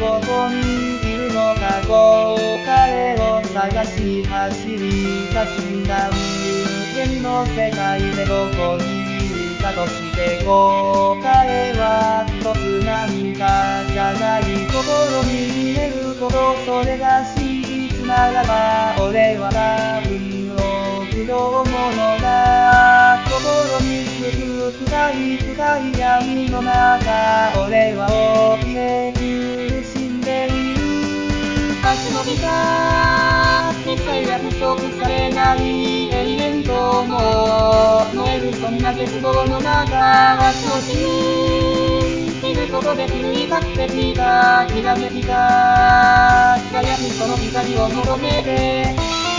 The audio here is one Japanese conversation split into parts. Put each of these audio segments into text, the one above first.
ここにいるのかと彼を探し走り出すんだ。無限の世界でどこにいるかとして答えは一つなんかじゃない。心に見えること、それが真実ならば俺は多分臆病者だ。心に続く深い深い闇の中、俺は怯え苦しんでいる。明日の日が一切約束されない永遠とも燃えるそんな絶望の中、足を信じることで奮い立ってきたひらめきが輝くその光を求めて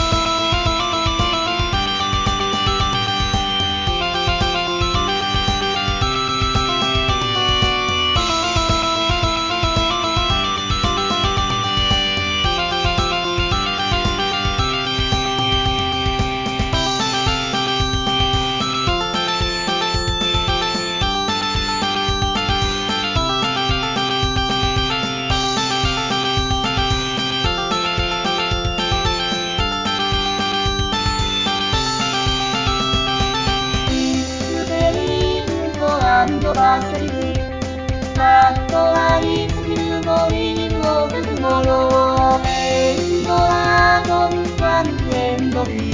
まっとありすぎるドリームオブトゥモロー。エンドアドンワンエンドビー